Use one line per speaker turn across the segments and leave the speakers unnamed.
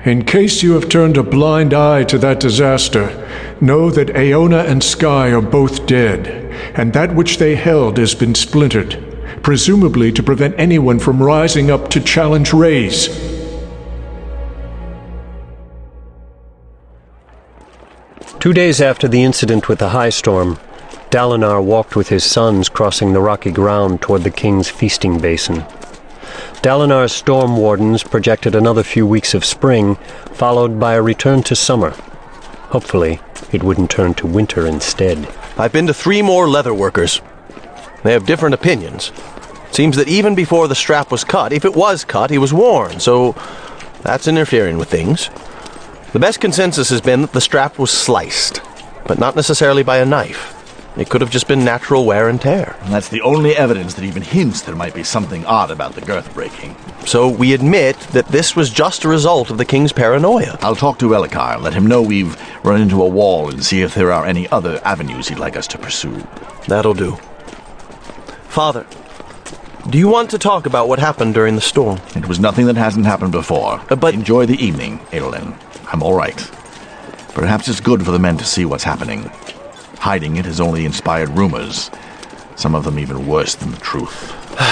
In case you have turned a blind eye to that disaster, know that Aona and Sky are both dead, and that which they held has been splintered, presumably to prevent anyone from rising up to challenge Rayse.
Two days after the incident with the high storm, Dalinar walked with his sons crossing the rocky ground toward the king's feasting basin. Dalinar's storm wardens projected another few weeks of spring, followed by a return to summer. Hopefully, it wouldn't turn to winter instead.
I've been to 3 more leather workers. They have different opinions. It seems that even before the strap was cut, if it was cut, he was worn, so that's interfering with things. The best consensus has been that the strap was sliced, but not necessarily by a knife. It could have just been natural wear and tear.
And that's the only evidence that even hints there might be something odd about the girth breaking.
So we admit that this was just a result of the king's paranoia.
I'll talk to Elhokar, let him know we've run into a wall and see if there are any other avenues he'd like us to pursue.
That'll do. Father, do you want to talk about what happened during the storm?
It was nothing that hasn't happened before.
But
enjoy the evening, Adolin. I'm all right. Perhaps it's good for the men to see what's happening. Hiding it has only inspired rumors, some of them even worse than the truth.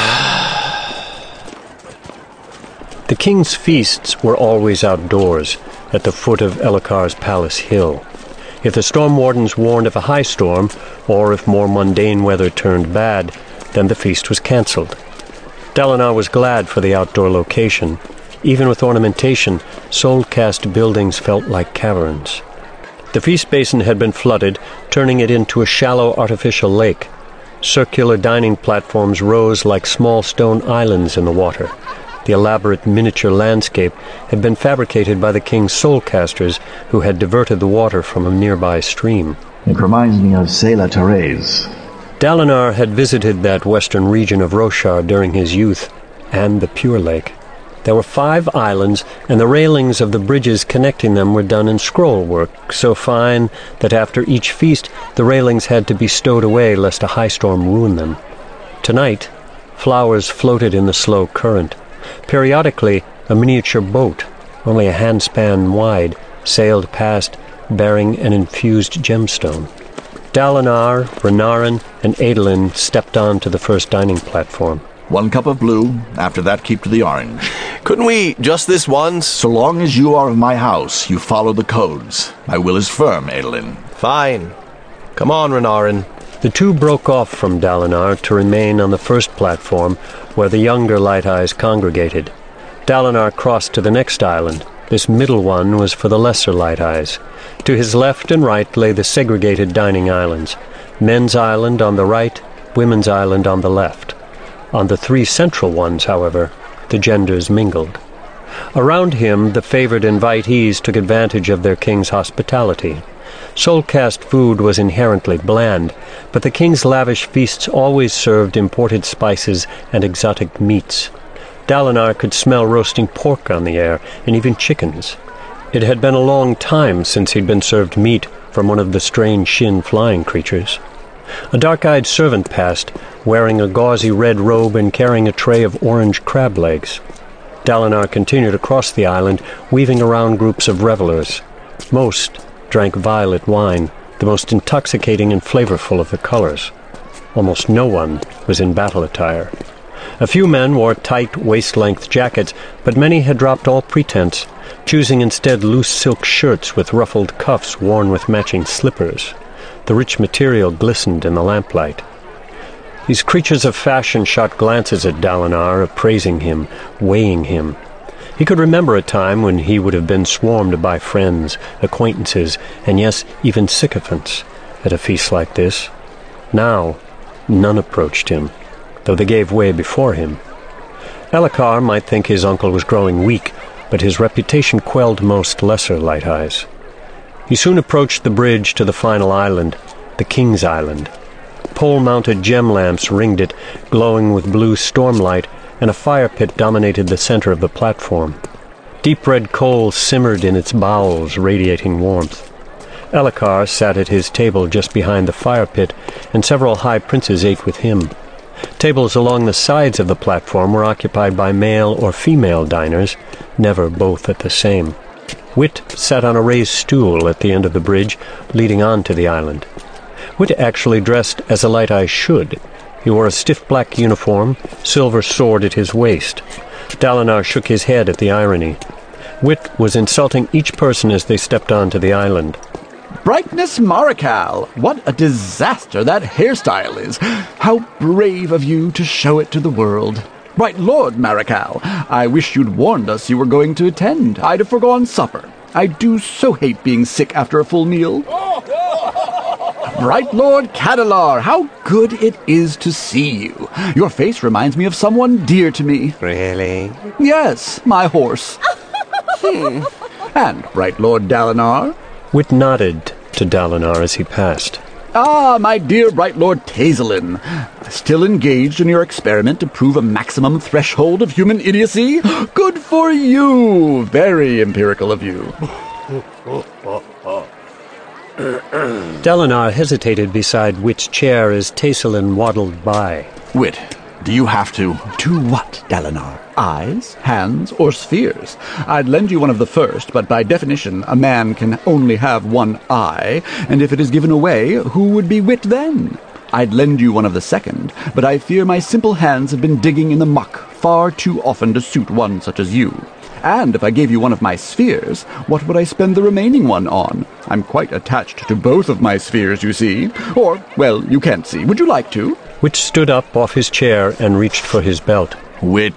The king's feasts were always outdoors, at the foot of Elhokar's palace hill. If the storm wardens warned of a high storm, or if more mundane weather turned bad, then the feast was cancelled. Dalinar was glad for the outdoor location. Even with ornamentation, soul-cast buildings felt like caverns. The feast basin had been flooded, turning it into a shallow artificial lake. Circular dining platforms rose like small stone islands in the water. The elaborate miniature landscape had been fabricated by the king's soulcasters, who had diverted the water from a nearby stream.
It reminds me of Sela Therese.
Dalinar had visited that western region of Roshar during his youth, and the Pure Lake. There were 5 islands, and the railings of the bridges connecting them were done in scroll work, so fine that after each feast the railings had to be stowed away lest a high storm ruin them. Tonight, flowers floated in the slow current. Periodically, a miniature boat, only a handspan wide, sailed past, bearing an infused gemstone. Dalinar, Renarin, and Adolin stepped on to the first dining platform.
1 cup of blue, after that keep to the orange.
Couldn't we, just this once?
So long as you are of my house, you follow the codes. My will is firm, Adolin.
Fine. Come on, Renarin.
The two broke off from Dalinar to remain on the first platform, where the younger Light Eyes congregated. Dalinar crossed to the next island. This middle one was for the lesser Light Eyes. To his left and right lay the segregated dining islands. Men's Island on the right, Women's Island on the left. On the 3 central ones, however, the genders mingled. Around him, the favored invitees took advantage of their king's hospitality. Soulcast food was inherently bland, but the king's lavish feasts always served imported spices and exotic meats. Dalinar could smell roasting pork on the air, and even chickens. It had been a long time since he'd been served meat from one of the strange Shin flying creatures. A dark-eyed servant passed, wearing a gauzy red robe and carrying a tray of orange crab legs. Dalinar continued across the island, weaving around groups of revelers. Most drank violet wine, the most intoxicating and flavorful of the colors. Almost no one was in battle attire. A few men wore tight, waist-length jackets, but many had dropped all pretense, choosing instead loose silk shirts with ruffled cuffs worn with matching slippers. The rich material glistened in the lamplight. These creatures of fashion shot glances at Dalinar, appraising him, weighing him. He could remember a time when he would have been swarmed by friends, acquaintances, and yes, even sycophants, at a feast like this. Now, none approached him, though they gave way before him. Elhokar might think his uncle was growing weak, but his reputation quelled most lesser Light Eyes. He soon approached the bridge to the final island, the King's Island. Pole-mounted gem lamps ringed it, glowing with blue stormlight, and a fire pit dominated the center of the platform. Deep red coals simmered in its bowels, radiating warmth. Elhokar sat at his table just behind the fire pit, and several high princes ate with him. Tables along the sides of the platform were occupied by male or female diners, never both at the same. Wit sat on a raised stool at the end of the bridge, leading on to the island. Wit actually dressed as a Light Eye should. He wore a stiff black uniform, silver sword at his waist. Dalinar shook his head at the irony. Wit was insulting each person as they stepped onto the island.
Brightness Marechal! What a disaster that hairstyle is! How brave of you to show it to the world. Bright Lord Marechal, I wish you'd warned us you were going to attend. I'd have forgone supper. I do so hate being sick after a full meal. Bright Lord Cadalar, how good it is to see you. Your face reminds me of someone dear to me.
Really?
Yes, my horse. And Bright Lord Dalinar?
Wit nodded to Dalinar as he passed.
Ah, my dear Bright Lord Tazelin. Still engaged in your experiment to prove a maximum threshold of human idiocy? Good for you! Very empirical of you.
Dalinar hesitated beside Wit's chair as Tazelin waddled by.
Wit, do you have to?
To what, Dalinar? Eyes, hands, or spheres? I'd lend you one of the first, but by definition, a man can only have one eye, and if it is given away, who would be Wit then? I'd lend you one of the second, but I fear my simple hands have been digging in the muck far too often to suit one such as you. And if I gave you one of my spheres, what would I spend the remaining one on? I'm quite attached to both of my spheres, you see. Or, well, you can't see. Would you like to?
Wit stood up off his chair and reached for his belt.
Wit.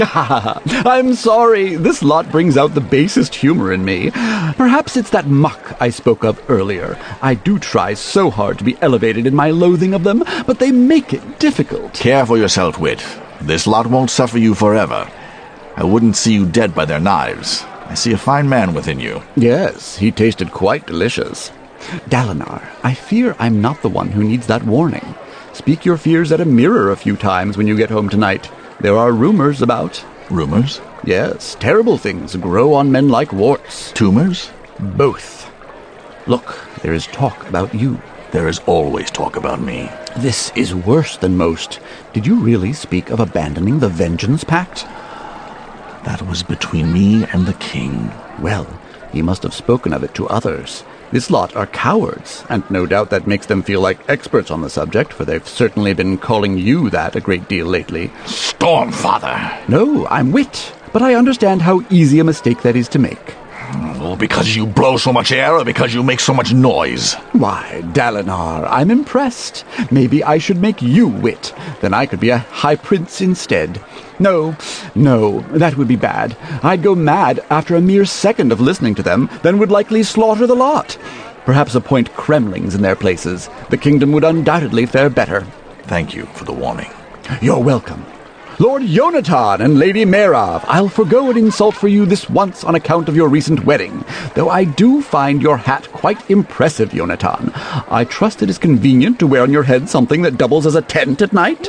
I'm sorry. This lot brings out the basest humor in me. Perhaps it's that muck I spoke of earlier. I do try so hard to be elevated in my loathing of them, but they make it difficult.
Care for yourself, Wit. This lot won't suffer you forever. I wouldn't see you dead by their knives. I see a fine man within you.
Yes, he tasted quite delicious. Dalinar, I fear I'm not the one who needs that warning. Speak your fears at a mirror a few times when you get home tonight. There are rumors about.
Rumors?
Yes, terrible things grow on men like warts.
Tumors?
Both. Look, there is talk about you.
There is always talk about me.
This is worse than most. Did you really speak of abandoning the Vengeance Pact?
That was between me and the king.
Well, he must have spoken of it to others. This lot are cowards, and no doubt that makes them feel like experts on the subject, for they've certainly been calling you that a great deal lately.
Stormfather!
No, I'm Wit, but I understand how easy a mistake that is to make.
Oh, because you blow so much air or because you make so much noise?
Why, Dalinar, I'm impressed. Maybe I should make you Wit. Then I could be a high prince instead. No, that would be bad. I'd go mad after a mere second of listening to them, then would likely slaughter the lot. Perhaps appoint Kremlings in their places. The kingdom would undoubtedly fare better.
Thank you for the warning.
You're welcome. Lord Yonatan and Lady Merav, I'll forgo an insult for you this once on account of your recent wedding, though I do find your hat quite impressive, Yonatan. I trust it is convenient to wear on your head something that doubles as a tent at night?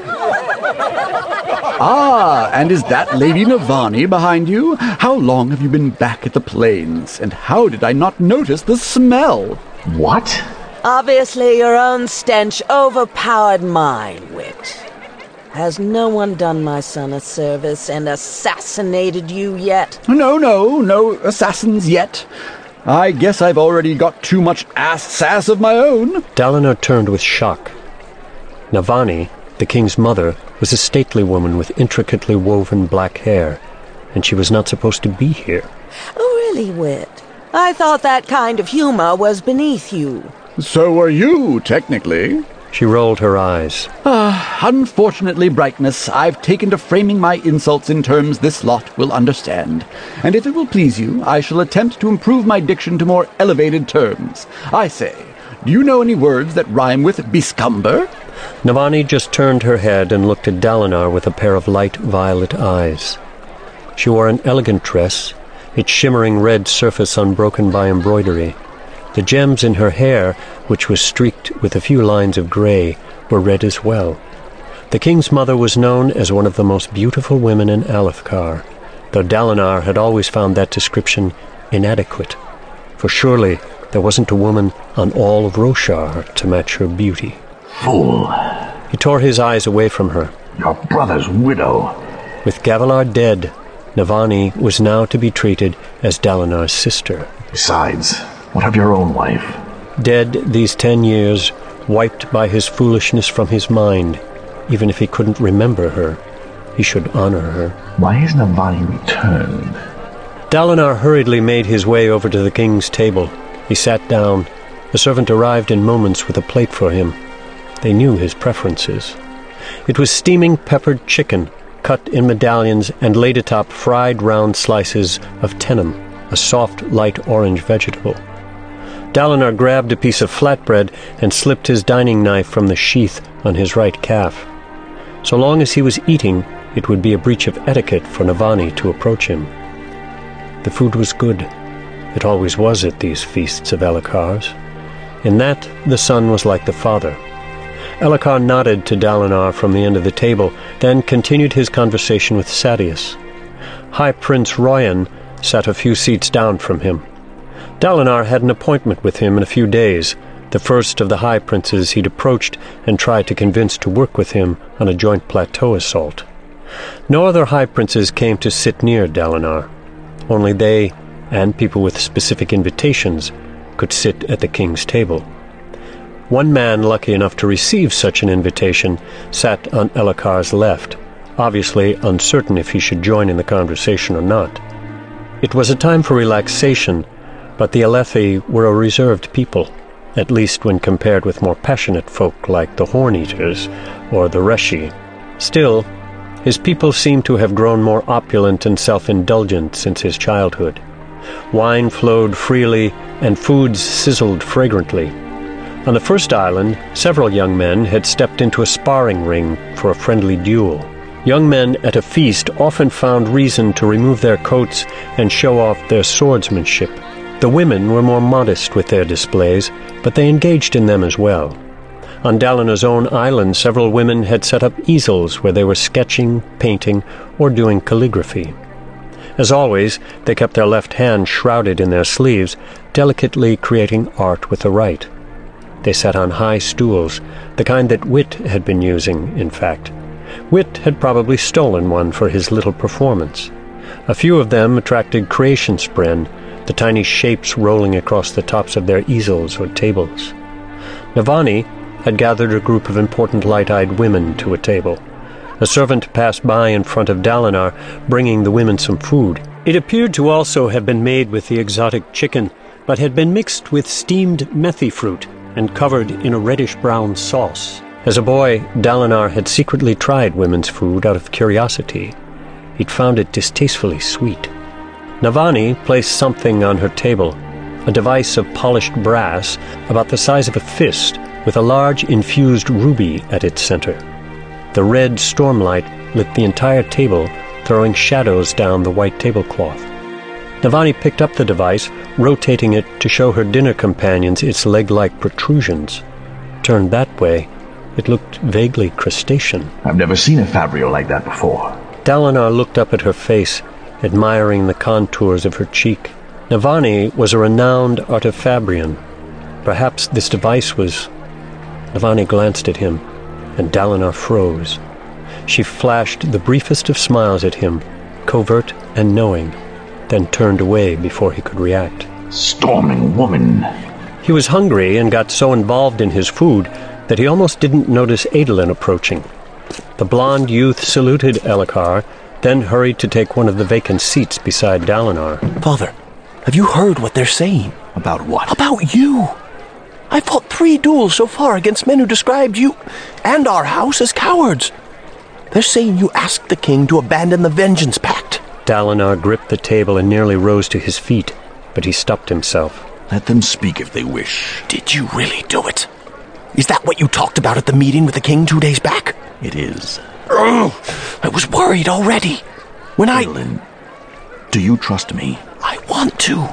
Ah, and is that Lady Navani behind you? How long have you been back at the plains, and how did I not notice the smell?
What?
Obviously your own stench overpowered mine, Wit. Has no one done my son a service and assassinated you yet?
No assassins yet. I guess I've already got too much sass of my own.
Dalinar turned with shock. Navani, the king's mother, was a stately woman with intricately woven black hair, and she was not supposed to be here.
Oh, really, Wit? I thought that kind of humor was beneath you.
So are you, technically.
She rolled her eyes.
Unfortunately, Brightness, I've taken to framing my insults in terms this lot will understand. And if it will please you, I shall attempt to improve my diction to more elevated terms. I say, do you know any words that rhyme with bescumber?
Navani just turned her head and looked at Dalinar with a pair of light violet eyes. She wore an elegant dress, its shimmering red surface unbroken by embroidery. The gems in her hair, which was streaked with a few lines of grey, were red as well. The king's mother was known as one of the most beautiful women in Alethkar, though Dalinar had always found that description inadequate, for surely there wasn't a woman on all of Roshar to match her beauty.
Fool!
He tore his eyes away from her.
Your brother's widow.
With Gavilar dead, Navani was now to be treated as Dalinar's sister.
Besides, what of your own wife?
Dead these 10 years, wiped by his foolishness from his mind. Even if he couldn't remember her, he should honor her.
Why has Navani returned?
Dalinar hurriedly made his way over to the king's table. He sat down. A servant arrived in moments with a plate for him. They knew his preferences. It was steaming peppered chicken, cut in medallions and laid atop fried round slices of tenum, a soft, light orange vegetable. Dalinar grabbed a piece of flatbread and slipped his dining knife from the sheath on his right calf. So long as he was eating, it would be a breach of etiquette for Navani to approach him. The food was good. It always was at these feasts of Elhokar's. In that, the son was like the father. Elhokar nodded to Dalinar from the end of the table, then continued his conversation with Sadeas. High Prince Royan sat a few seats down from him. Dalinar had an appointment with him in a few days, the first of the High Princes he'd approached and tried to convince to work with him on a joint plateau assault. No other High Princes came to sit near Dalinar. Only they, and people with specific invitations, could sit at the king's table. One man lucky enough to receive such an invitation sat on Elhokar's left, obviously uncertain if he should join in the conversation or not. It was a time for relaxation, but the Alethi were a reserved people, at least when compared with more passionate folk like the Horn-Eaters or the Reshi. Still, his people seemed to have grown more opulent and self-indulgent since his childhood. Wine flowed freely, and foods sizzled fragrantly. On the first island, several young men had stepped into a sparring ring for a friendly duel. Young men at a feast often found reason to remove their coats and show off their swordsmanship. The women were more modest with their displays, but they engaged in them as well. On Dalinar's own island, several women had set up easels where they were sketching, painting, or doing calligraphy. As always, they kept their left hand shrouded in their sleeves, delicately creating art with the right. They sat on high stools, the kind that Wit had been using, in fact. Wit had probably stolen one for his little performance. A few of them attracted Creationspren, the tiny shapes rolling across the tops of their easels or tables. Navani had gathered a group of important light-eyed women to a table. A servant passed by in front of Dalinar, bringing the women some food. It appeared to also have been made with the exotic chicken, but had been mixed with steamed methi fruit and covered in a reddish-brown sauce. As a boy, Dalinar had secretly tried women's food out of curiosity. He'd found it distastefully sweet. Navani placed something on her table, a device of polished brass about the size of a fist with a large infused ruby at its center. The red stormlight lit the entire table, throwing shadows down the white tablecloth. Navani picked up the device, rotating it to show her dinner companions its leg-like protrusions. Turned that way, it looked vaguely crustacean.
I've never seen a fabrial like that before.
Dalinar looked up at her face, admiring the contours of her cheek. Navani was a renowned artifabrian. Perhaps this device was... Navani glanced at him, and Dalinar froze. She flashed the briefest of smiles at him, covert and knowing, then turned away before he could react.
Storming woman.
He was hungry and got so involved in his food that he almost didn't notice Adolin approaching. The blond youth saluted Elhokar, then hurried to take one of the vacant seats beside Dalinar.
Father, have you heard what they're saying?
About what?
About you! I fought 3 duels so far against men who described you and our house as cowards. They're saying you asked the king to abandon the Vengeance Pact.
Dalinar gripped the table and nearly rose to his feet, but he stopped himself.
Let them speak if they wish.
Did you really do it? Is that what you talked about at the meeting with the king 2 days back?
It is.
I was worried already.
Adolin, do you trust me?
I want to.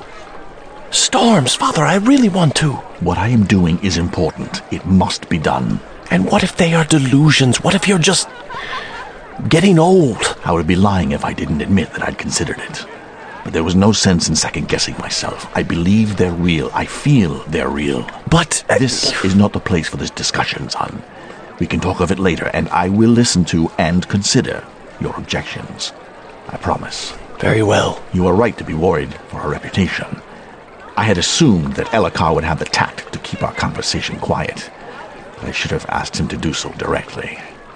Storms, Father, I really want to.
What I am doing is important. It must be done.
And what if they are delusions? What if you're just getting old?
I would be lying if I didn't admit that I'd considered it. But there was no sense in second-guessing myself. I believe they're real. I feel they're real.
But...
this is not the place for this discussion, son. We can talk of it later, and I will listen to and consider your objections. I promise.
Very well.
You are right to be worried for her reputation. I had assumed that Elhokar would have the tact to keep our conversation quiet, but I should have asked him to do so directly.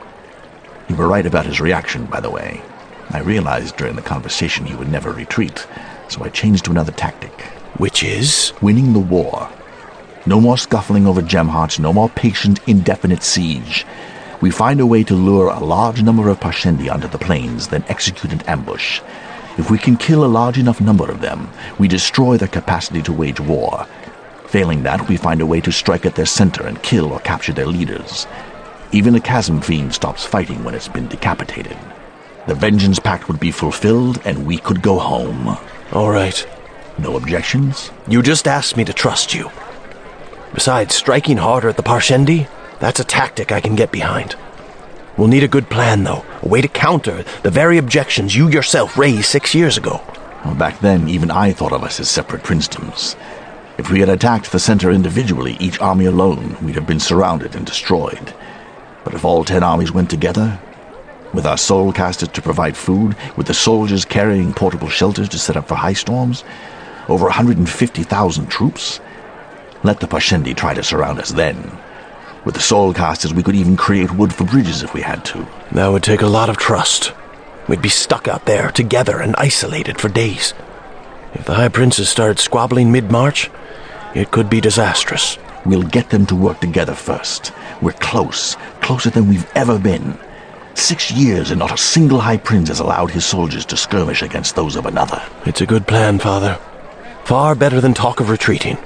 You were right about his reaction, by the way. I realized during the conversation he would never retreat, so I changed to another tactic.
Which is?
Winning the war. No more scuffling over gem hearts, no more patient, indefinite siege. We find a way to lure a large number of Parshendi onto the plains, then execute an ambush. If we can kill a large enough number of them, we destroy their capacity to wage war. Failing that, we find a way to strike at their center and kill or capture their leaders. Even a chasm fiend stops fighting when it's been decapitated. The Vengeance Pact would be fulfilled, and we could go home.
All right.
No objections?
You just asked me to trust you. Besides, striking harder at the Parshendi, that's a tactic I can get behind. We'll need a good plan, though. A way to counter the very objections you yourself raised 6 years ago.
Well, back then, even I thought of us as separate princedoms. If we had attacked the center individually, each army alone, we'd have been surrounded and destroyed. But if all 10 armies went together, with our soul casters to provide food, with the soldiers carrying portable shelters to set up for high storms, over 150,000 troops, let the Parshendi try to surround us then. With the soul casters, we could even create wood for bridges if we had to.
That would take a lot of trust. We'd be stuck out there, together and isolated for days. If the High Princes started squabbling mid-March, it could be disastrous.
We'll get them to work together first. We're close, closer than we've ever been. 6 years and not a single High Prince has allowed his soldiers to skirmish against those of another.
It's a good plan, Father. Far better than talk of retreating.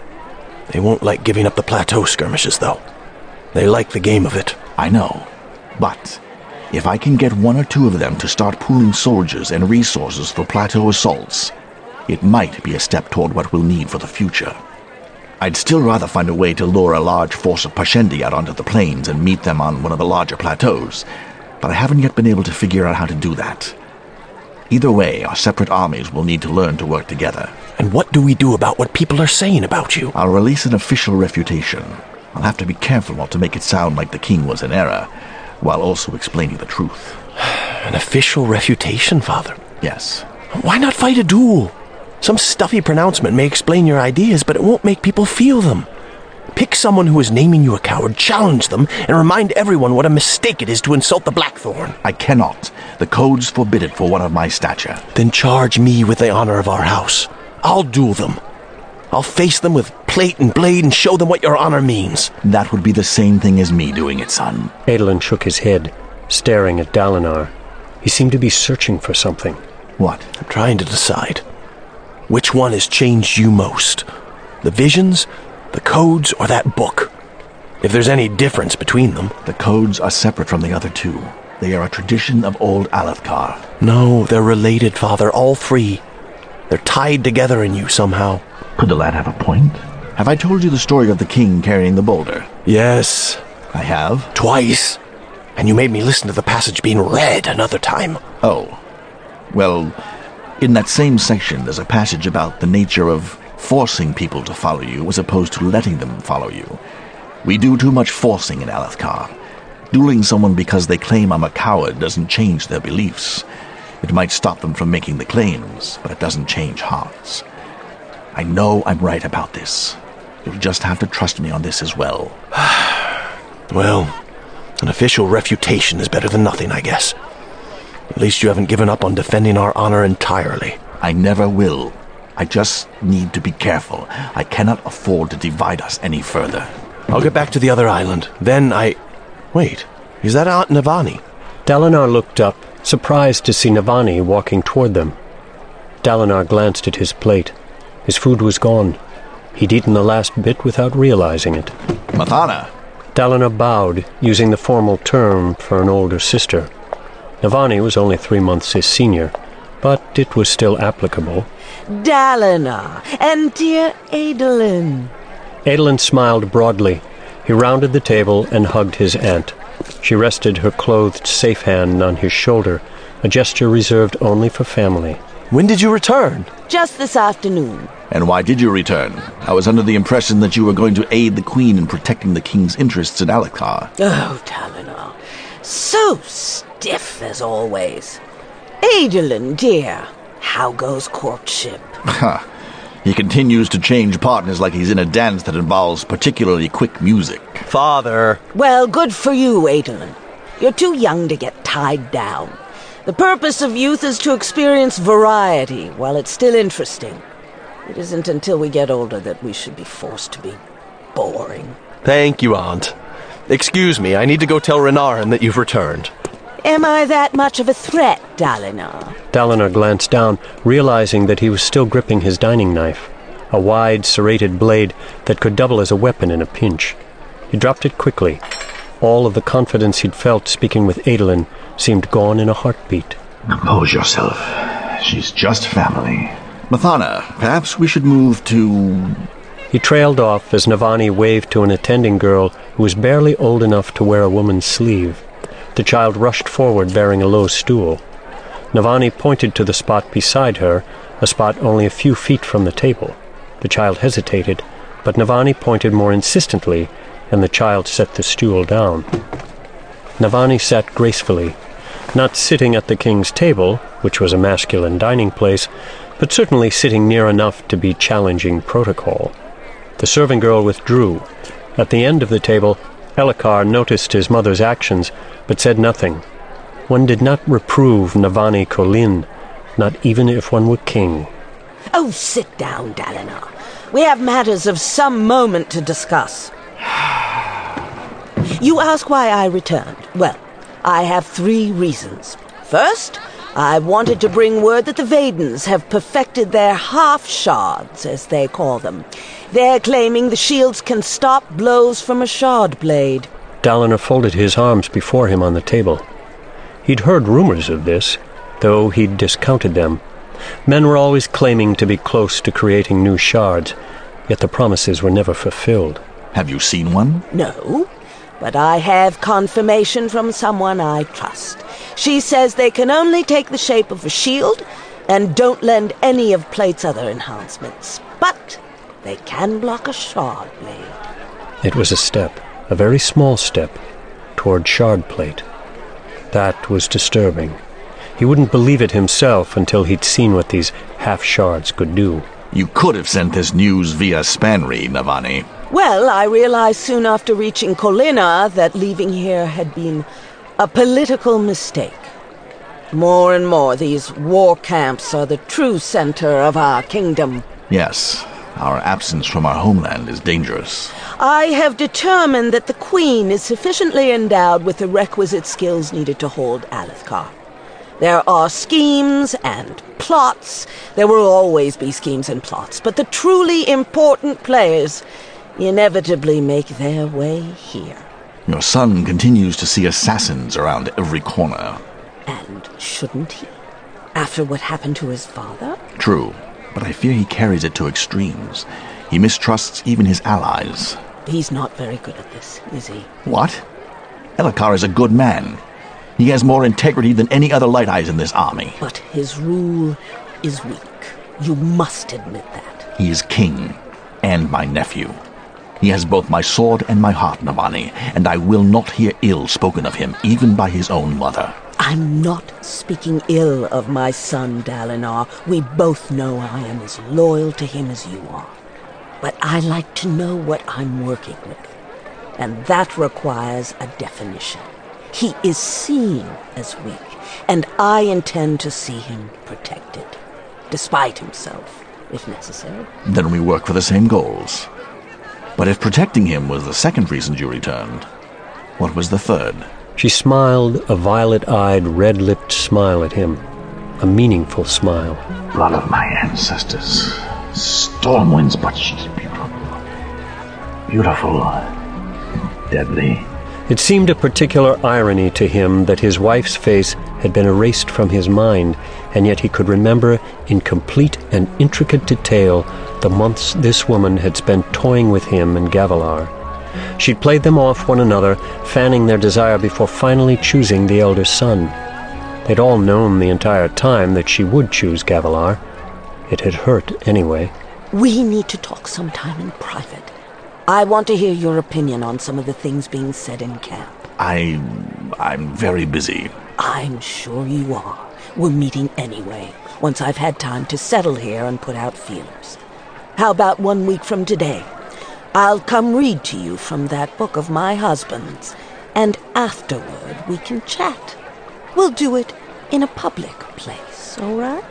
They won't like giving up the plateau skirmishes, though. They like the game of it.
I know. But if I can get 1 or 2 of them to start pooling soldiers and resources for plateau assaults, it might be a step toward what we'll need for the future. I'd still rather find a way to lure a large force of Parshendi out onto the plains and meet them on one of the larger plateaus, but I haven't yet been able to figure out how to do that. Either way, our separate armies will need to learn to work together.
And what do we do about what people are saying about you?
I'll release an official refutation. I'll have to be careful not to make it sound like the king was in error, while also explaining the truth.
An official refutation, Father?
Yes.
Why not fight a duel? Some stuffy pronouncement may explain your ideas, but it won't make people feel them. Pick someone who is naming you a coward, challenge them, and remind everyone what a mistake it is to insult the Blackthorn.
I cannot. The codes forbid it for one of my stature.
Then charge me with the honor of our house. I'll duel them. I'll face them with plate and blade and show them what your honor means.
That would be the same thing as me doing it, son.
Adolin shook his head, staring at Dalinar. He seemed to be searching for something.
What?
I'm trying to decide. Which one has changed you most? The visions, the codes, or that book? If there's any difference between them.
The codes are separate from the other 2. They are a tradition of old Alethkar.
No, they're related, Father, all 3. They're tied together in you somehow.
Could the lad have a point? Have I told you the story of the king carrying the boulder?
Yes.
I have?
Twice. And you made me listen to the passage being read another time.
Oh. Well, in that same section, there's a passage about the nature of forcing people to follow you as opposed to letting them follow you. We do too much forcing in Alethkar. Dueling someone because they claim I'm a coward doesn't change their beliefs. It might stop them from making the claims, but it doesn't change hearts. I know I'm right about this. You'll just have to trust me on this as well.
Well, an official refutation is better than nothing, I guess. At least you haven't given up on defending our honor entirely.
I never will. I just need to be careful. I cannot afford to divide us any further.
I'll get back to the other island. Then Wait, is that Aunt Navani?
Dalinar looked up, surprised to see Navani walking toward them. Dalinar glanced at his plate. His food was gone. He'd eaten the last bit without realizing it.
Mathana!
Dalinar bowed, using the formal term for an older sister. Navani was only 3 months his senior, but it was still applicable.
Dalinar and dear Adolin.
Adolin smiled broadly. He rounded the table and hugged his aunt. She rested her clothed safe hand on his shoulder, a gesture reserved only for family.
When did you return?
Just this afternoon.
And why did you return? I was under the impression that you were going to aid the Queen in protecting the King's interests in Alethkar.
Oh, Dalinar. So stiff as always. Adolin, dear, How goes courtship?
He continues to change partners like he's in a dance that involves particularly quick music.
Father!
Well, good for you, Adolin. You're too young to get tied down. The purpose of youth is to experience variety while it's still interesting. It isn't until we get older that we should be forced to be boring.
Thank you, Aunt. Excuse me, I need to go tell Renarin that you've returned.
Am I that much of a threat, Dalinar?
Dalinar glanced down, realizing that he was still gripping his dining knife, a wide, serrated blade that could double as a weapon in a pinch. He dropped it quickly. All of the confidence he'd felt speaking with Adolin seemed gone in a heartbeat.
Compose yourself. She's just family. Mathana, perhaps we should move to...
He trailed off as Navani waved to an attending girl who was barely old enough to wear a woman's sleeve. The child rushed forward bearing a low stool. Navani pointed to the spot beside her, a spot only a few feet from the table. The child hesitated, but Navani pointed more insistently, and the child set the stool down. Navani sat gracefully, not sitting at the king's table, which was a masculine dining place, but certainly sitting near enough to be challenging protocol. The serving girl withdrew. At the end of the table, Elhokar noticed his mother's actions, but said nothing. One did not reprove Navani Kholin, not even if one were king.
Oh, sit down, Dalinar. We have matters of some moment to discuss. You ask why I returned. Well, I have 3 reasons. First, I wanted to bring word that the Vaidens have perfected their half-shards, as they call them. They're claiming the shields can stop blows from a shard blade.
Dalinar folded his arms before him on the table. He'd heard rumors of this, though he'd discounted them. Men were always claiming to be close to creating new shards, yet the promises were never fulfilled.
Have you seen one?
No, but I have confirmation from someone I trust. She says they can only take the shape of a shield and don't lend any of Plate's other enhancements. But they can block a shard blade.
It was a step, a very small step, toward shard plate. That was disturbing. He wouldn't believe it himself until he'd seen what these half-shards could do.
You could have sent this news via Spanry, Navani.
Well, I realized soon after reaching Kholina that leaving here had been a political mistake. More and more, these war camps are the true center of our kingdom.
Yes, our absence from our homeland is dangerous.
I have determined that the Queen is sufficiently endowed with the requisite skills needed to hold Alethkar. There are schemes and plots. There will always be schemes and plots, but the truly important players inevitably make their way here.
Your son continues to see assassins around every corner.
And shouldn't he? After what happened to his father?
True, but I fear he carries it to extremes. He mistrusts even his allies.
He's not very good at this, is he?
What? Elhokar is a good man. He has more integrity than any other Light Eyes in this army.
But his rule is weak. You must admit that.
He is king, and my nephew. He has both my sword and my heart, Navani, and I will not hear ill spoken of him, even by his own mother.
I'm not speaking ill of my son, Dalinar. We both know I am as loyal to him as you are. But I like to know what I'm working with, and that requires a definition. He is seen as weak, and I intend to see him protected, despite himself, if necessary.
Then we work for the same goals. But if protecting him was the second reason you returned, what was the third?
She smiled a violet-eyed, red-lipped smile at him, a meaningful smile.
Blood of my ancestors. Stormwind's but beautiful, deadly.
It seemed a particular irony to him that his wife's face had been erased from his mind, and yet he could remember in complete and intricate detail the months this woman had spent toying with him and Gavilar. She'd played them off one another, fanning their desire before finally choosing the elder son. They'd all known the entire time that she would choose Gavilar. It had hurt anyway.
We need to talk sometime in private. I want to hear your opinion on some of the things being said in camp.
I'm very busy.
I'm sure you are. We're meeting anyway, once I've had time to settle here and put out feelers. How about 1 week from today? I'll come read to you from that book of my husband's, and afterward we can chat. We'll do it in a public place, all right?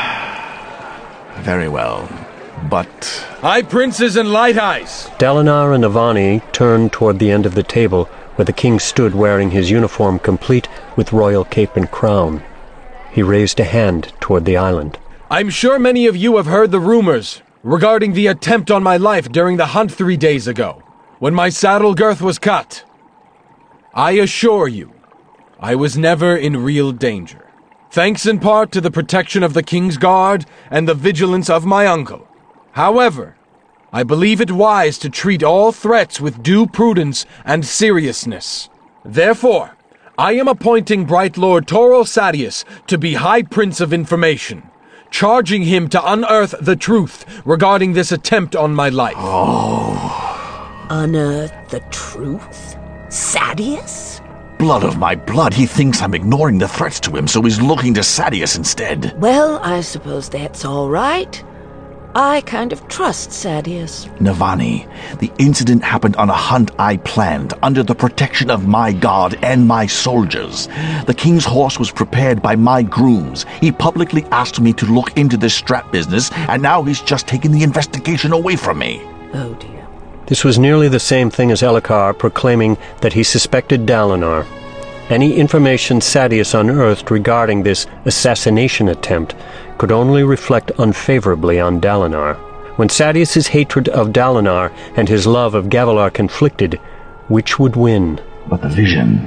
Very well, but...
High Princes and Light Eyes!
Dalinar and Avani turned toward the end of the table, where the king stood wearing his uniform complete with royal cape and crown. He raised a hand toward the island.
I'm sure many of you have heard the rumors regarding the attempt on my life during the hunt 3 days ago, when my saddle girth was cut. I assure you, I was never in real danger, thanks in part to the protection of the King's Guard and the vigilance of my uncle. However, I believe it wise to treat all threats with due prudence and seriousness. Therefore, I am appointing Bright Lord Toril Sadeas to be High Prince of Information, charging him to unearth the truth regarding this attempt on my life.
Unearth the truth? Sadeas?
Blood of my blood, he thinks I'm ignoring the threats to him, so he's looking to Sadeas instead.
Well, I suppose that's all right. I kind of trust Sadeas.
Navani, the incident happened on a hunt I planned, under the protection of my guard and my soldiers. The king's horse was prepared by my grooms. He publicly asked me to look into this strap business, and now he's just taking the investigation away from me.
Oh dear.
This was nearly the same thing as Elhokar proclaiming that he suspected Dalinar. Any information Sadeas unearthed regarding this assassination attempt could only reflect unfavorably on Dalinar. When Sadeas' hatred of Dalinar and his love of Gavilar conflicted, which would win?
But the vision...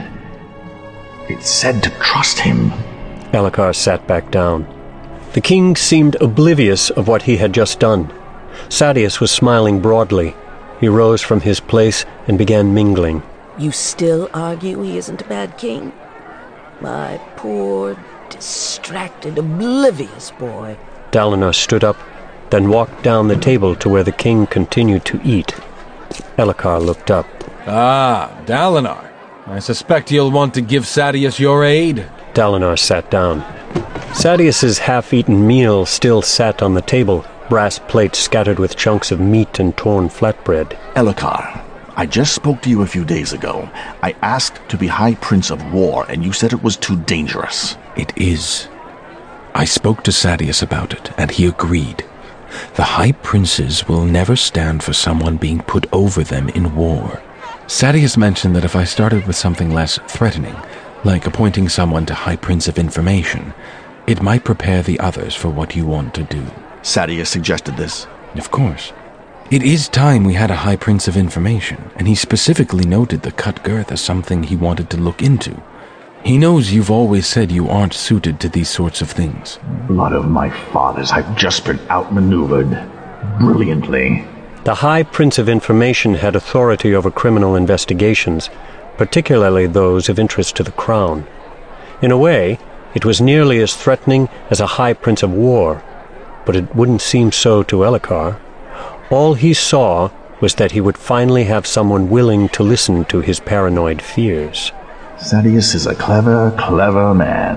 it said to trust him.
Elhokar sat back down. The king seemed oblivious of what he had just done. Sadeas was smiling broadly. He rose from his place and began mingling.
You still argue he isn't a bad king? My poor, distracted, oblivious boy.
Dalinar stood up, then walked down the table to where the king continued to eat. Elhokar looked up.
Ah, Dalinar. I suspect you'll want to give Sadeas your aid.
Dalinar sat down. Sadeas' half-eaten meal still sat on the table, brass plates scattered with chunks of meat and torn flatbread.
Elhokar, I just spoke to you a few days ago. I asked to be High Prince of War, and you said it was too dangerous.
It is. I spoke to Sadeas about it, and he agreed. The High Princes will never stand for someone being put over them in war. Sadeas mentioned that if I started with something less threatening, like appointing someone to High Prince of Information, it might prepare the others for what you want to do.
Sadeas suggested this.
Of course. It is time we had a High Prince of Information, and he specifically noted the cut girth as something he wanted to look into. He knows you've always said you aren't suited to these sorts of things.
Blood of my fathers, I've just been outmaneuvered. Brilliantly.
The High Prince of Information had authority over criminal investigations, particularly those of interest to the crown. In a way, it was nearly as threatening as a High Prince of War, but it wouldn't seem so to Elhokar. All he saw was that he would finally have someone willing to listen to his paranoid fears.
Sadeas is a clever, clever man.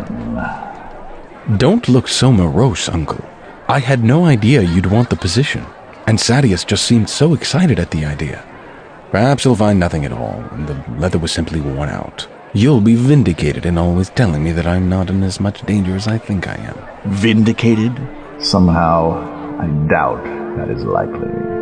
Don't look so morose, Uncle. I had no idea you'd want the position, and Sadeas just seemed so excited at the idea. Perhaps he'll find nothing at all, and the leather was simply worn out. You'll be vindicated in always telling me that I'm not in as much danger as I think I am.
Vindicated? Somehow, I doubt that is likely.